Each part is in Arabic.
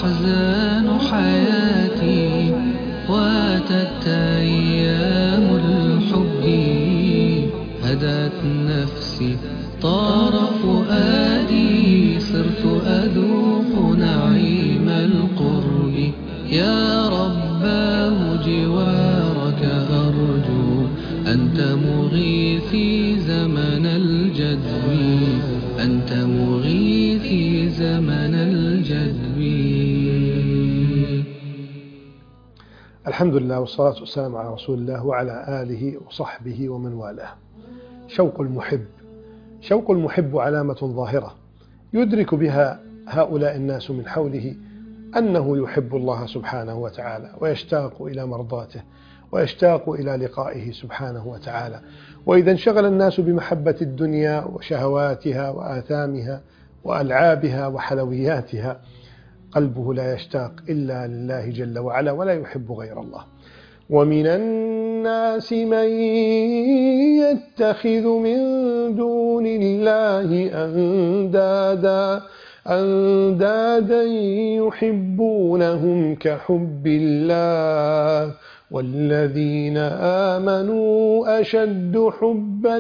أحزان حياتي واتت أيام الحب هدت نفسي طار فؤادي صرت أذوق نعيم القرب يا رباه جوارك أرجو أنت مغيثي زمن الجدب أنت مغيثي زمن الجدب. الحمد لله والصلاة والسلام على رسول الله وعلى آله وصحبه ومن والاه. شوق المحب علامة ظاهرة يدرك بها هؤلاء الناس من حوله أنه يحب الله سبحانه وتعالى ويشتاق إلى مرضاته ويشتاق إلى لقائه سبحانه وتعالى. وإذا انشغل الناس بمحبة الدنيا وشهواتها وآثامها وألعابها وحلوياتها قلبه لا يشتاق إلا لله جل وعلا ولا يحب غير الله. ومن الناس من يتخذ من دون الله أندادا يحبونهم كحب الله والذين آمنوا أشد حبا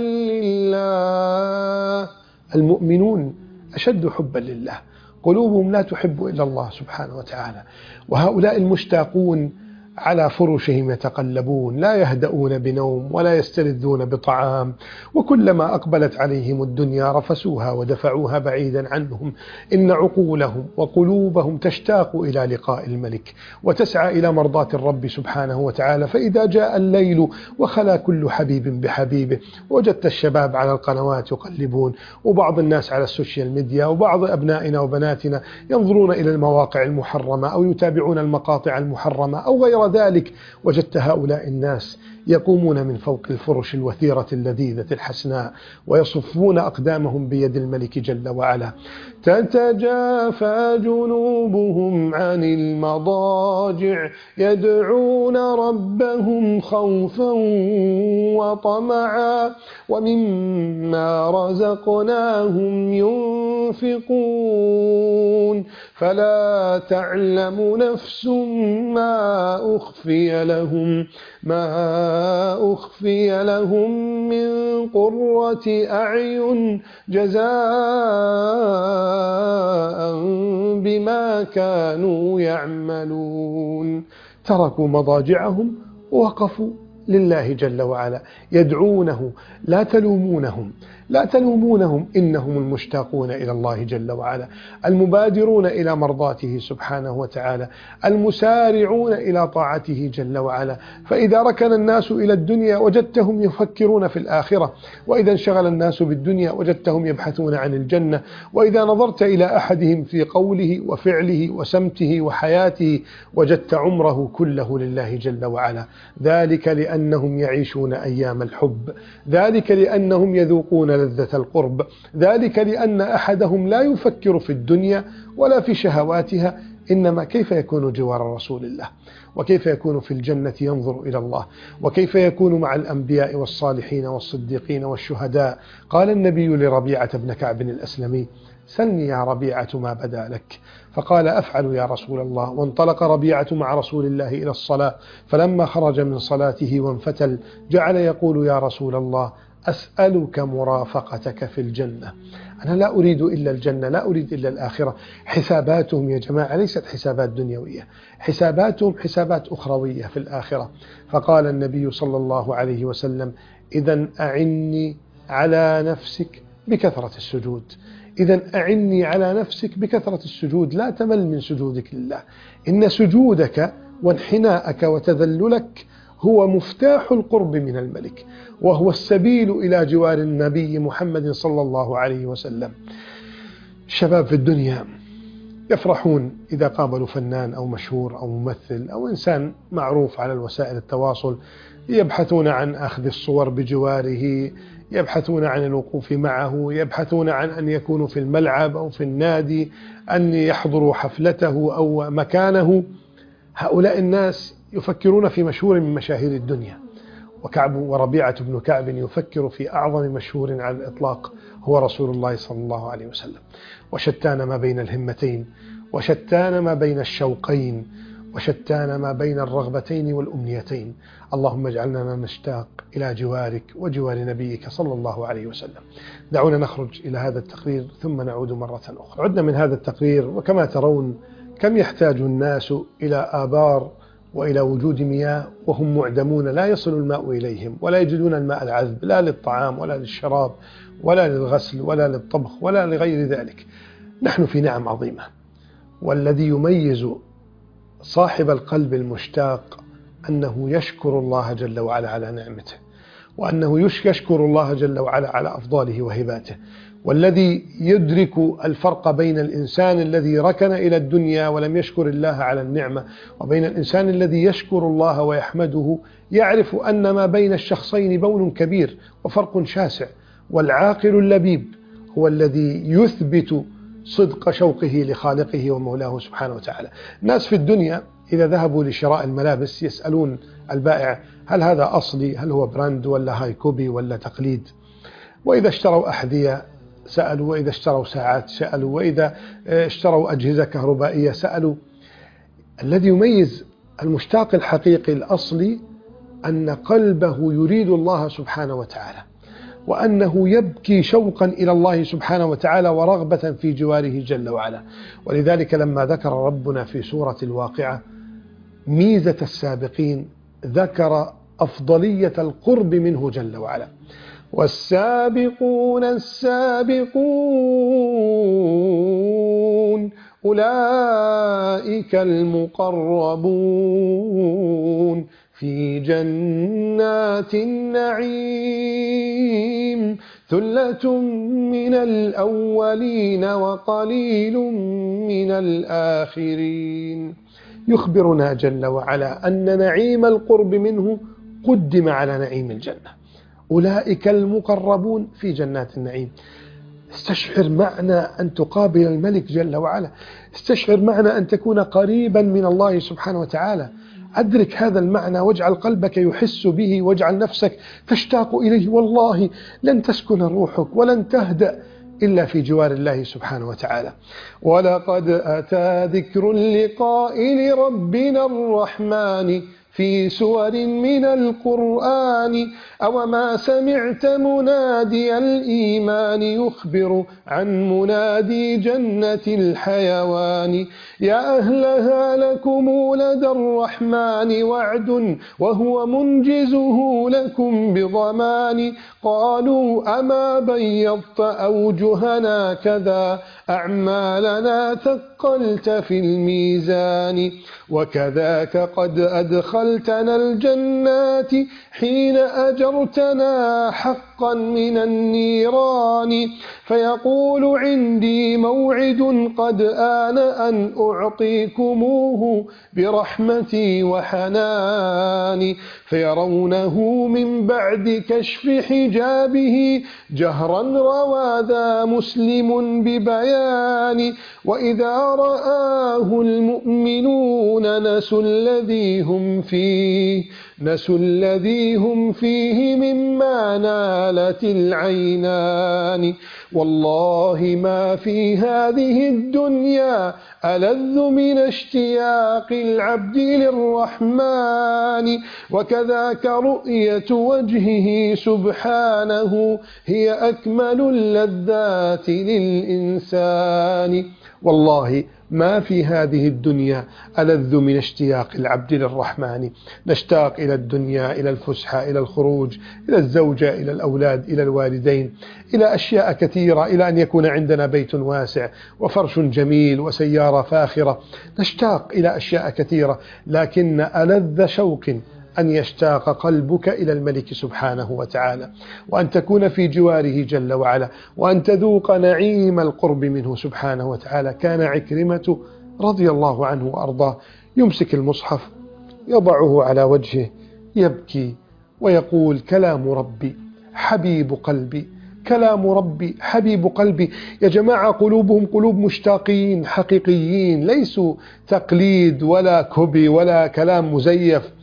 لله. المؤمنون أشد حبا لله، قلوبهم لا تحب إلا الله سبحانه وتعالى. وهؤلاء المشتاقون على فرشهم يتقلبون، لا يهدؤون بنوم ولا يستلذون بطعام، وكلما أقبلت عليهم الدنيا رفسوها ودفعوها بعيدا عنهم. إن عقولهم وقلوبهم تشتاق إلى لقاء الملك وتسعى إلى مرضاة الرب سبحانه وتعالى. فإذا جاء الليل وخلا كل حبيب بحبيبه وجدت الشباب على القنوات يقلبون، وبعض الناس على السوشيال ميديا، وبعض أبنائنا وبناتنا ينظرون إلى المواقع المحرمة أو يتابعون المقاطع المحرمة أو غير ذلك. وجدت هؤلاء الناس يقومون من فوق الفرش الوثيرة اللذيذة الحسناء ويصفون أقدامهم بيد الملك جل وعلا. تتجافى جنوبهم عن المضاجع يدعون ربهم خوفا وطمعا ومما رزقناهم ينفقون فلا تعلم نفس ما أخفي لهم من قرة أعين جزاء بما كانوا يعملون. تركوا مضاجعهم ووقفوا لله جل وعلا يدعونه. لا تلومونهم إنهم المشتاقون إلى الله جل وعلا، المبادرون إلى مرضاته سبحانه وتعالى، المسارعون إلى طاعته جل وعلا. فإذا ركن الناس إلى الدنيا وجدتهم يفكرون في الآخرة، وإذا انشغل الناس بالدنيا وجدتهم يبحثون عن الجنة. وإذا نظرت إلى أحدهم في قوله وفعله وسمته وحياته وجدت عمره كله لله جل وعلا. ذلك لأنهم يعيشون أيام الحب، ذلك لأنهم يذوقون لذة القرب، ذلك لأن أحدهم لا يفكر في الدنيا ولا في شهواتها، إنما كيف يكون جوار رسول الله، وكيف يكون في الجنة ينظر إلى الله، وكيف يكون مع الأنبياء والصالحين والصديقين والشهداء. قال النبي لربيعة بن كعب الأسلمي: سلني يا ربيعة ما بدا لك. فقال: أفعل يا رسول الله. وانطلق ربيعة مع رسول الله إلى الصلاة، فلما خرج من صلاته وانفتل جعل يقول: يا رسول الله، أسألك مرافقتك في الجنة. أنا لا أريد إلا الجنة، لا أريد إلا الآخرة. حساباتهم يا جماعة ليست حسابات دنيوية، حساباتهم حسابات أخروية في الآخرة. فقال النبي صلى الله عليه وسلم: إذن أعني على نفسك بكثرة السجود. لا تمل من سجودك لله. إن سجودك وانحناءك وتذللك هو مفتاح القرب من الملك، وهو السبيل إلى جوار النبي محمد صلى الله عليه وسلم. الشباب في الدنيا يفرحون إذا قابلوا فنان أو مشهور أو ممثل أو إنسان معروف على وسائل التواصل، يبحثون عن أخذ الصور بجواره، يبحثون عن الوقوف معه، يبحثون عن أن يكونوا في الملعب أو في النادي، أن يحضروا حفلته أو مكانه. هؤلاء الناس يفكرون في مشهور من مشاهير الدنيا، وربيعة بن كعب يفكر في أعظم مشهور على الإطلاق هو رسول الله صلى الله عليه وسلم. وشتان ما بين الهمتين، وشتان ما بين الشوقين، وشتان ما بين الرغبتين والأمنيتين. اللهم اجعلنا نشتاق إلى جوارك وجوار نبيك صلى الله عليه وسلم. دعونا نخرج إلى هذا التقرير ثم نعود مرة أخرى. عدنا من هذا التقرير، وكما ترون كم يحتاج الناس إلى آبار وإلى وجود مياه وهم معدمون، لا يصل الماء إليهم ولا يجدون الماء العذب، لا للطعام ولا للشراب ولا للغسل ولا للطبخ ولا لغير ذلك. نحن في نعم عظيمة، والذي يميز صاحب القلب المشتاق أنه يشكر الله جل وعلا على نعمته، وأنه يشكر الله جل وعلا على أفضاله وهباته. والذي يدرك الفرق بين الإنسان الذي ركن إلى الدنيا ولم يشكر الله على النعمة وبين الإنسان الذي يشكر الله ويحمده يعرف أن ما بين الشخصين بون كبير وفرق شاسع. والعاقل اللبيب هو الذي يثبت صدق شوقه لخالقه ومولاه سبحانه وتعالى. الناس في الدنيا إذا ذهبوا لشراء الملابس يسألون البائع هل هذا أصلي، هل هو براند ولا هاي كوبي ولا تقليد. وإذا اشتروا أحذية سألوا، وإذا اشتروا ساعات سألوا، وإذا اشتروا أجهزة كهربائية سألوا. الذي يميز المشتاق الحقيقي الأصلي أن قلبه يريد الله سبحانه وتعالى، وأنه يبكي شوقا إلى الله سبحانه وتعالى ورغبة في جواره جل وعلا. ولذلك لما ذكر ربنا في سورة الواقعة ميزة السابقين ذكر أفضلية القرب منه جل وعلا. والسابقون السابقون أولئك المقربون في جنات النعيم ثلة من الأولين وقليل من الآخرين. يخبرنا جل وعلا أن نعيم القرب منه قدم على نعيم الجنة. أولئك المقربون في جنات النعيم. استشعر معنى أن تقابل الملك جل وعلا، استشعر معنى أن تكون قريبا من الله سبحانه وتعالى. أدرك هذا المعنى واجعل قلبك يحس به، واجعل نفسك تشتاق إليه. والله لن تسكن روحك ولن تهدأ إلا في جوار الله سبحانه وتعالى. ولقد أتى ذكر اللقاء لربنا الرحمن في سور من القرآن أوما سمعت منادي الإيمان يخبر عن منادي جنة الحيوان يا أهلها لكم لدى الرحمن وعد وهو منجزه لكم بضمان قالوا أما بيضت أوجهنا كذا أعمالنا ثقلت في الميزان وكذاك قد أدخلتنا الجنات حين أجرتنا حقا من النيران فيقول عندي موعد قد آن أن أعطيكموه برحمتي وحناني فيرونه من بعد كشف حجابه جهرا روى ذا مسلم ببيان وإذا رآه المؤمنون نسوا الذي هم فيه مما نالت العينان والله ما في هذه الدنيا ألذ من اشتياق العبد للرحمن وكذاك رؤية وجهه سبحانه هي أكمل اللذات للإنسان. والله ما في هذه الدنيا ألذ من اشتياق العبد للرحمن. نشتاق إلى الدنيا، إلى الفسحة، إلى الخروج، إلى الزوجة، إلى الأولاد، إلى الوالدين، إلى أشياء كثيرة، إلى أن يكون عندنا بيت واسع وفرش جميل وسيارة فاخرة. نشتاق إلى أشياء كثيرة، لكن ألذ شوق أن يشتاق قلبك إلى الملك سبحانه وتعالى، وأن تكون في جواره جل وعلا، وأن تذوق نعيم القرب منه سبحانه وتعالى. كان عكرمة رضي الله عنه وأرضاه يمسك المصحف يضعه على وجهه يبكي ويقول كلام ربي حبيب قلبي، كلام ربي حبيب قلبي. يا جماعة قلوبهم قلوب مشتاقين حقيقيين، ليسوا تقليد ولا كوبي ولا كلام مزيف.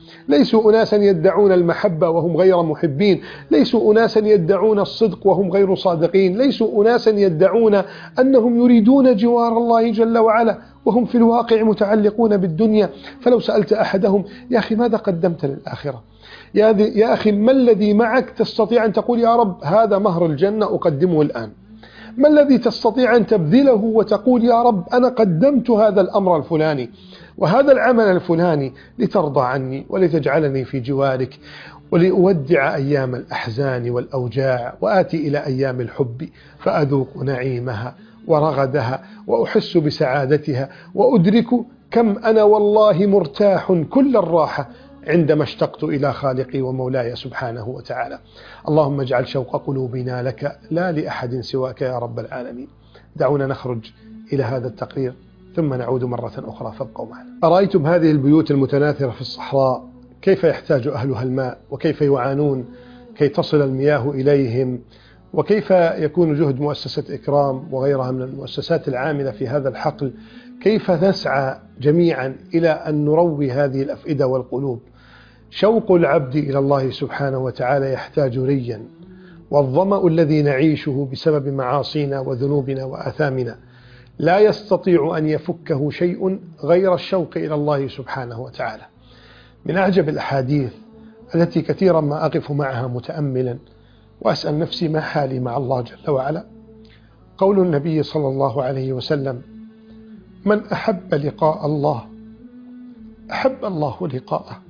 ليسوا أناسا يدعون المحبة وهم غير محبين، ليسوا أناسا يدعون الصدق وهم غير صادقين، ليسوا أناسا يدعون أنهم يريدون جوار الله جل وعلا وهم في الواقع متعلقون بالدنيا. فلو سألت أحدهم: يا أخي ماذا قدمت للآخرة؟ يا أخي ما الذي معك تستطيع أن تقول يا رب هذا مهر الجنة أقدمه الآن؟ ما الذي تستطيع أن تبذله وتقول يا رب أنا قدمت هذا الأمر الفلاني وهذا العمل الفلاني لترضى عني ولتجعلني في جوارك ولأودع أيام الأحزان والأوجاع وآتي إلى أيام الحب فأذوق نعيمها ورغدها وأحس بسعادتها وأدرك كم أنا والله مرتاح كل الراحة عندما اشتقت إلى خالقي ومولاي سبحانه وتعالى. اللهم اجعل شوق قلوبنا لك لا لأحد سواك يا رب العالمين. دعونا نخرج إلى هذا التقرير ثم نعود مرة أخرى، فابقوا معنا. أرأيتم هذه البيوت المتناثرة في الصحراء كيف يحتاج أهلها الماء وكيف يعانون كي تصل المياه إليهم، وكيف يكون جهد مؤسسة إكرام وغيرها من المؤسسات العاملة في هذا الحقل، كيف نسعى جميعا إلى أن نروي هذه الأفئدة والقلوب. شوق العبد إلى الله سبحانه وتعالى يحتاج ريا، والظمأ الذي نعيشه بسبب معاصينا وذنوبنا وآثامنا لا يستطيع أن يفكه شيء غير الشوق إلى الله سبحانه وتعالى. من أعجب الأحاديث التي كثيرا ما أقف معها متأملا وأسأل نفسي ما حالي مع الله جل وعلا، قول النبي صلى الله عليه وسلم: من أحب لقاء الله أحب الله لقاءه.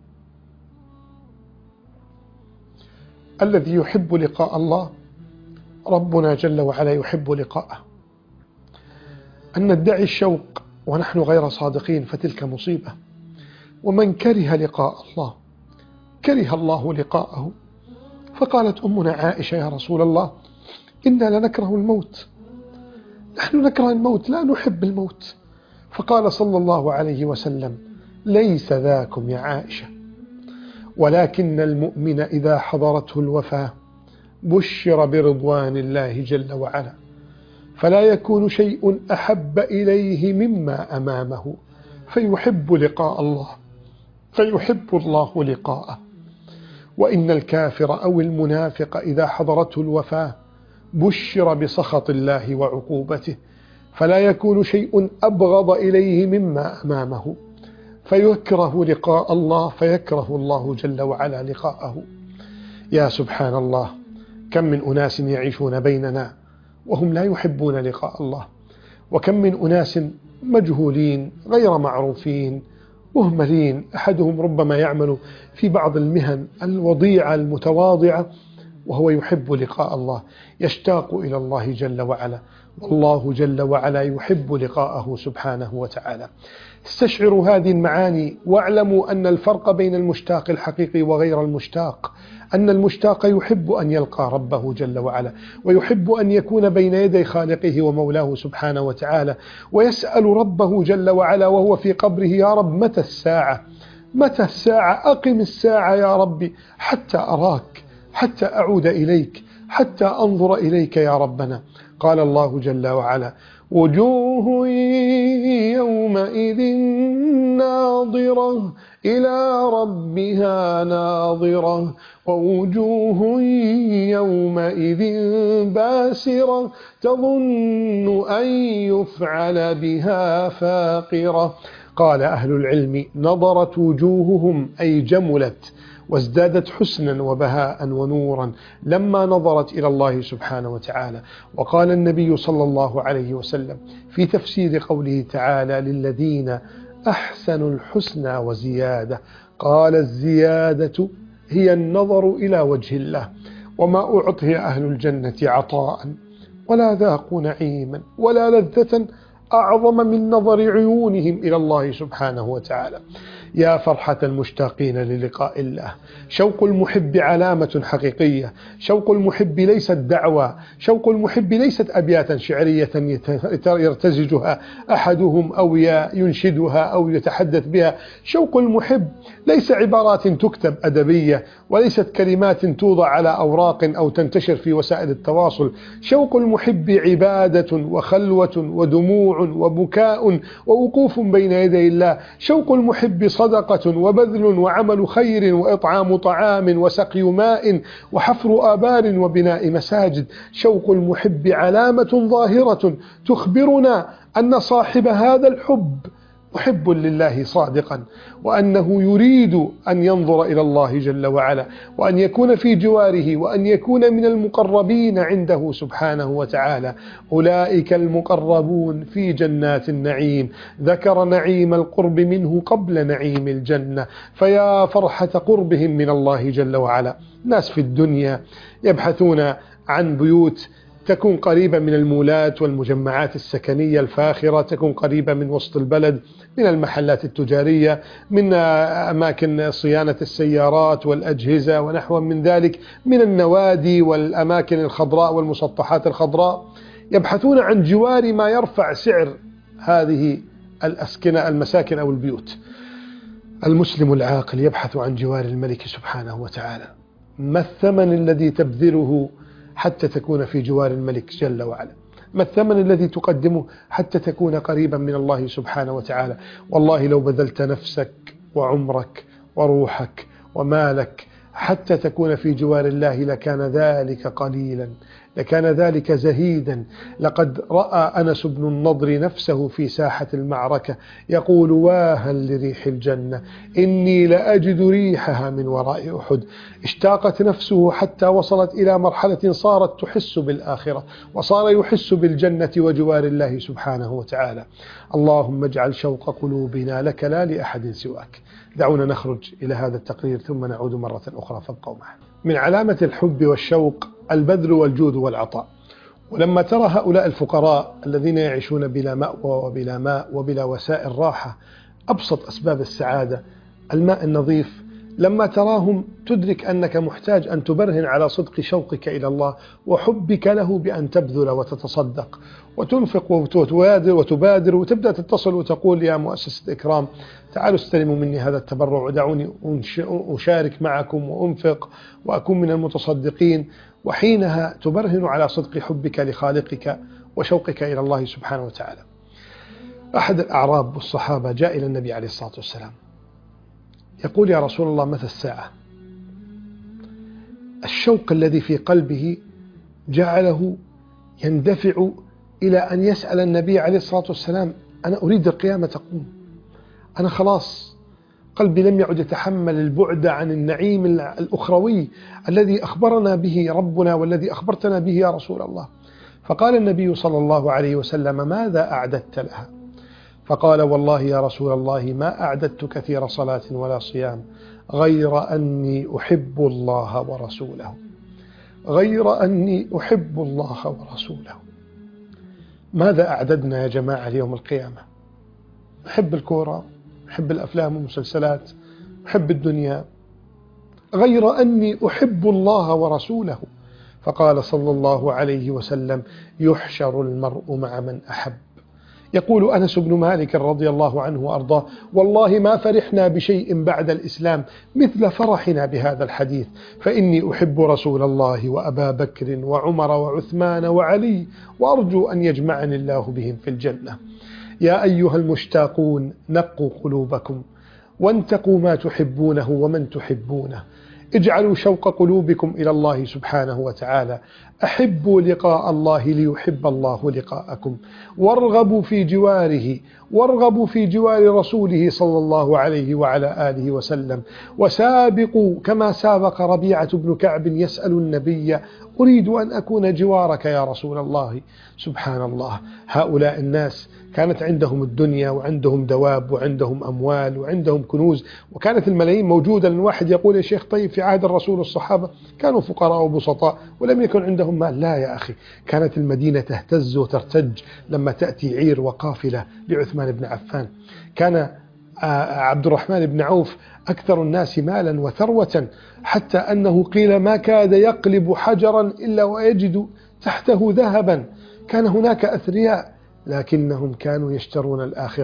الذي يحب لقاء الله ربنا جل وعلا يحب لقاءه. أن ندعي الشوق ونحن غير صادقين فتلك مصيبة. ومن كره لقاء الله كره الله لقاءه. فقالت أمنا عائشة: يا رسول الله إنا لنكره الموت، نحن نكره الموت لا نحب الموت. فقال صلى الله عليه وسلم: ليس ذاكم يا عائشة، ولكن المؤمن إذا حضرته الوفاة بشر برضوان الله جل وعلا، فلا يكون شيء أحب إليه مما أمامه فيحب لقاء الله فيحب الله لقاءه. وإن الكافر أو المنافق إذا حضرته الوفاة بشر بسخط الله وعقوبته، فلا يكون شيء أبغض إليه مما أمامه فيكره لقاء الله فيكره الله جل وعلا لقاءه. يا سبحان الله، كم من أناس يعيشون بيننا وهم لا يحبون لقاء الله، وكم من أناس مجهولين غير معروفين مهملين، أحدهم ربما يعمل في بعض المهن الوضيعة المتواضعة وهو يحب لقاء الله، يشتاق إلى الله جل وعلا، والله جل وعلا يحب لقاءه سبحانه وتعالى. استشعروا هذه المعاني واعلموا أن الفرق بين المشتاق الحقيقي وغير المشتاق، أن المشتاق يحب أن يلقى ربه جل وعلا، ويحب أن يكون بين يدي خالقه ومولاه سبحانه وتعالى، ويسأل ربه جل وعلا وهو في قبره: يا رب متى الساعة؟ متى الساعة؟ أقم الساعة يا ربي حتى أراك، حتى أعود إليك، حتى أنظر إليك يا ربنا. قال الله جل وعلا: وجوه يومئذ ناظرة إلى ربها ناظرة ووجوه يومئذ باسرة تظن أن يفعل بها فاقرة. قال أهل العلم: نضرت وجوههم أي جملت وازدادت حسنا وبهاء ونورا لما نظرت إلى الله سبحانه وتعالى. وقال النبي صلى الله عليه وسلم في تفسير قوله تعالى: للذين أحسنوا الحسنى وزيادة، قال: الزيادة هي النظر إلى وجه الله، وما أعطي أهل الجنة عطاء ولا ذاقوا نعيما ولا لذة أعظم من نظر عيونهم إلى الله سبحانه وتعالى. يا فرحة المشتاقين للقاء الله. شوق المحب علامة حقيقية. شوق المحب ليست دعوى، شوق المحب ليست أبياتا شعرية يرتزجها أحدهم أو ينشدها أو يتحدث بها. شوق المحب ليس عبارات تكتب أدبية، وليست كلمات توضع على أوراق أو تنتشر في وسائل التواصل. شوق المحب عبادة وخلوة ودموع وبكاء ووقوف بين يدي الله. شوق المحب صدقة وبذل وعمل خير وإطعام طعام وسقي ماء وحفر آبار وبناء مساجد. شوق المحب علامة ظاهرة تخبرنا أن صاحب هذا الحب محب لله صادقا، وأنه يريد أن ينظر إلى الله جل وعلا، وأن يكون في جواره، وأن يكون من المقربين عنده سبحانه وتعالى. أولئك المقربون في جنات النعيم. ذكر نعيم القرب منه قبل نعيم الجنة، فيا فرحة قربهم من الله جل وعلا. ناس في الدنيا يبحثون عن بيوت تكون قريبة من المولات والمجمعات السكنية الفاخرة، تكون قريبة من وسط البلد، من المحلات التجارية، من أماكن صيانة السيارات والأجهزة ونحو من ذلك، من النوادي والأماكن الخضراء والمسطحات الخضراء. يبحثون عن جوار ما يرفع سعر هذه الأسكنة، المساكن أو البيوت. المسلم العاقل يبحث عن جوار الملك سبحانه وتعالى. ما الثمن الذي تبذله حتى تكون في جوار الملك جل وعلا؟ ما الثمن الذي تقدمه حتى تكون قريبا من الله سبحانه وتعالى؟ والله لو بذلت نفسك وعمرك وروحك ومالك حتى تكون في جوار الله لكان ذلك قليلا، لكان ذلك زهيدا. لقد رأى أنس بن النضر نفسه في ساحة المعركة يقول: واها لريح الجنة، إني لأجد ريحها من وراء أحد. اشتاقت نفسه حتى وصلت إلى مرحلة صارت تحس بالآخرة، وصار يحس بالجنة وجوار الله سبحانه وتعالى. اللهم اجعل شوق قلوبنا لك لا لأحد سواك. دعونا نخرج إلى هذا التقرير ثم نعود مرة أخرى، فابقوا معنا. من علامة الحب والشوق البذل والجود والعطاء. ولما ترى هؤلاء الفقراء الذين يعيشون بلا مأوى وبلا ماء وبلا وسائل راحة، أبسط أسباب السعادة الماء النظيف، لما تراهم تدرك أنك محتاج أن تبرهن على صدق شوقك إلى الله وحبك له بأن تبذل وتتصدق وتنفق وتبادر وتبدأ تتصل وتقول: يا مؤسسة إكرام تعالوا استلموا مني هذا التبرع ودعوني أشارك معكم وأنفق وأكون من المتصدقين. وحينها تبرهن على صدق حبك لخالقك وشوقك إلى الله سبحانه وتعالى. أحد الأعراب والصحابة جاء إلى النبي عليه الصلاة والسلام يقول: يا رسول الله، متى الساعة؟ الشوق الذي في قلبه جعله يندفع إلى أن يسأل النبي عليه الصلاة والسلام: أنا أريد القيامة تقوم، أنا خلاص قلبي لم يعد يتحمل البعد عن النعيم الأخروي الذي أخبرنا به ربنا والذي أخبرتنا به يا رسول الله. فقال النبي صلى الله عليه وسلم: ماذا أعددت لها؟ فقال: والله يا رسول الله ما أعددت كثير صلاة ولا صيام، غير أني أحب الله ورسوله، غير أني أحب الله ورسوله. ماذا أعددنا يا جماعة ليوم القيامة؟ نحب الكورة، نحب الأفلام والمسلسلات، نحب الدنيا، غير أني أحب الله ورسوله. فقال صلى الله عليه وسلم: يحشر المرء مع من أحب. يقول أنس بن مالك رضي الله عنه وأرضاه: والله ما فرحنا بشيء بعد الإسلام مثل فرحنا بهذا الحديث، فإني أحب رسول الله وأبا بكر وعمر وعثمان وعلي، وأرجو أن يجمعني الله بهم في الجنة. يا أيها المشتاقون نقوا قلوبكم وانتقوا ما تحبونه ومن تحبونه. اجعلوا شوق قلوبكم إلى الله سبحانه وتعالى. أحبوا لقاء الله ليحب الله لقاءكم، وارغبوا في جواره، وارغبوا في جوار رسوله صلى الله عليه وعلى آله وسلم. وسابقوا كما سابق ربيعة بن كعب يسأل النبي: أريد أن أكون جوارك يا رسول الله. سبحان الله، هؤلاء الناس كانت عندهم الدنيا وعندهم دواب وعندهم أموال وعندهم كنوز، وكانت الملايين موجودة. لأن واحد يقول: يا شيخ طيب في عهد الرسول الصحابة كانوا فقراء وبسطاء ولم يكن عندهم مال. لا يا أخي، كانت المدينة تهتز وترتج لما تأتي عير وقافلة لعثمان بن عفان. كان عبد الرحمن بن عوف أكثر الناس مالا وثروة، حتى أنه قيل ما كاد يقلب حجرا إلا ويجد تحته ذهبا. كان هناك أثرياء لكنهم كانوا يشترون الآخرة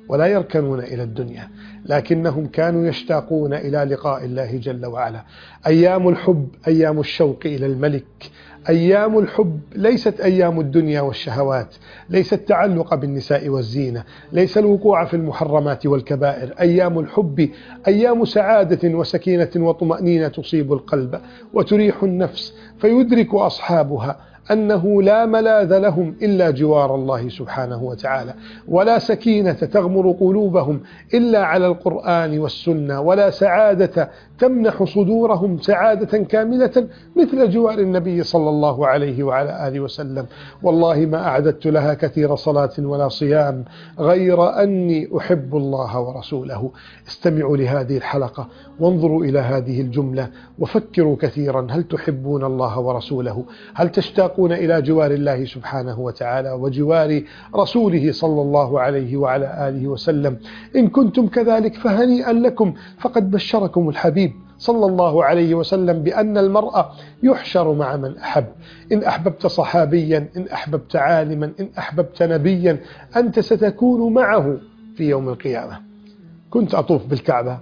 ولا يركنون إلى الدنيا، لكنهم كانوا يشتاقون إلى لقاء الله جل وعلا. أيام الحب أيام الشوق إلى الملك، أيام الحب ليست أيام الدنيا والشهوات، ليس التعلق بالنساء والزينة، ليس الوقوع في المحرمات والكبائر. أيام الحب أيام سعادة وسكينة وطمأنينة تصيب القلب وتريح النفس، فيدرك أصحابها أنه لا ملاذ لهم إلا جوار الله سبحانه وتعالى، ولا سكينة تغمر قلوبهم إلا على القرآن والسنة، ولا سعادة تمنح صدورهم سعادة كاملة مثل جوار النبي صلى الله عليه وعلى آله وسلم. والله ما أعددت لها كثير صلاة ولا صيام غير أني أحب الله ورسوله. استمعوا لهذه الحلقة وانظروا إلى هذه الجملة وفكروا كثيرا: هل تحبون الله ورسوله؟ هل تشتاقون إلى جوار الله سبحانه وتعالى وجوار رسوله صلى الله عليه وعلى آله وسلم؟ إن كنتم كذلك فهنيئا لكم، فقد بشركم الحبيب صلى الله عليه وسلم بأن المرء يحشر مع من أحب. إن أحببت صحابيا، إن أحببت عالما، إن أحببت نبيا، أنت ستكون معه في يوم القيامة. كنت أطوف بالكعبة،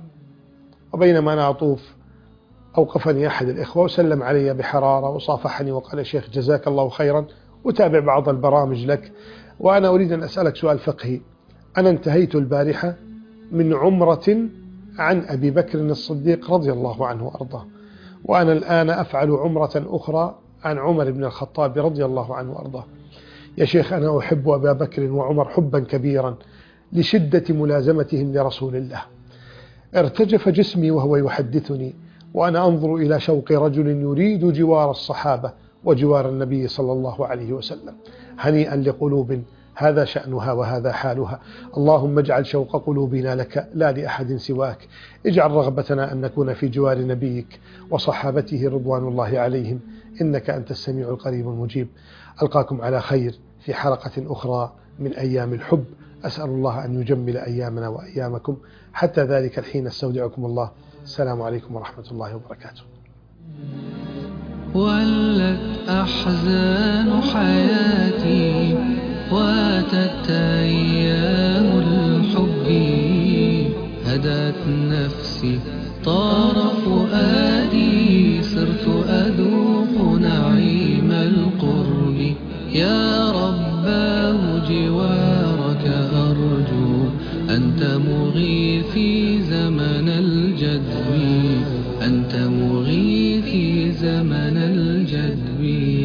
وبينما أنا أطوف أوقفني أحد الإخوة وسلم علي بحرارة وصافحني وقال: شيخ جزاك الله خيرا، وتابع بعض البرامج لك، وأنا أريد أن أسألك سؤال فقهي. أنا انتهيت البارحة من عمرة عن أبي بكر الصديق رضي الله عنه وأرضاه، وأنا الآن أفعل عمرة أخرى عن عمر بن الخطاب رضي الله عنه وأرضاه. يا شيخ، أنا أحب أبا بكر وعمر حبا كبيرا لشدة ملازمتهم لرسول الله. ارتجف جسمي وهو يحدثني، وأنا أنظر إلى شوق رجل يريد جوار الصحابة وجوار النبي صلى الله عليه وسلم. هنيئا لقلوب هذا شأنها وهذا حالها. اللهم اجعل شوق قلوبنا لك لا لأحد سواك. اجعل رغبتنا أن نكون في جوار نبيك وصحابته رضوان الله عليهم، إنك أنت السميع القريب المجيب. ألقاكم على خير في حلقة أخرى من أيام الحب. أسأل الله أن يجمل أيامنا وأيامكم. حتى ذلك الحين استودعكم الله. السلام عليكم ورحمة الله وبركاته. ولت أحزان حياتي واتت أيام الحب، هدت نفسي طار فؤادي، صرت أذوق نعيم القرب. يا رباه جوارك أرجو، أنت مغيثي زمن الجدب، أنت مغيثي زمن الجدب.